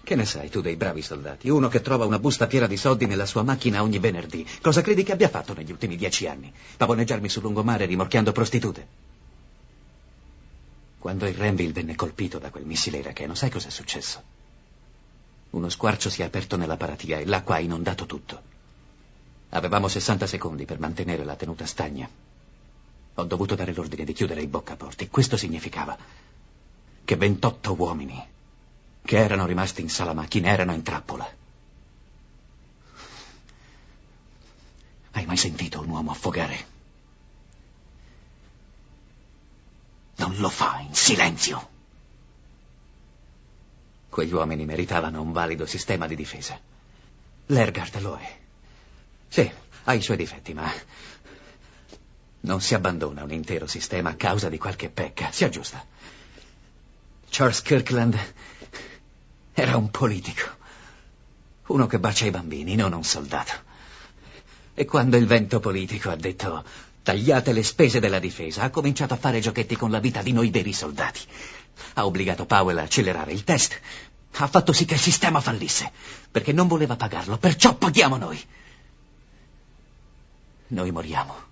Che ne sai tu dei bravi soldati? Uno che trova una busta piena di soldi nella sua macchina ogni venerdì. Cosa credi che abbia fatto negli ultimi 10 anni? Pavoneggiarmi sul lungomare rimorchiando prostitute? Quando il Renville venne colpito da quel missile iracheno, sai cosa è successo? Uno squarcio si è aperto nella paratia e l'acqua ha inondato tutto. Avevamo 60 secondi per mantenere la tenuta stagna. Ho dovuto dare l'ordine di chiudere i boccaporti. Questo significava che 28 uomini che erano rimasti in sala macchine erano in trappola. Hai mai sentito un uomo affogare? Non lo fa in silenzio. Quegli uomini meritavano un valido sistema di difesa. L'Airguard lo è. Sì, ha i suoi difetti, ma non si abbandona un intero sistema a causa di qualche pecca. Si aggiusta. Charles Kirkland era un politico. Uno che bacia i bambini, non un soldato. E quando il vento politico ha detto tagliate le spese della difesa, ha cominciato a fare giochetti con la vita di noi veri soldati. Ha obbligato Powell a accelerare il test. Ha fatto sì che il sistema fallisse, perché non voleva pagarlo, perciò paghiamo noi. Noi moriamo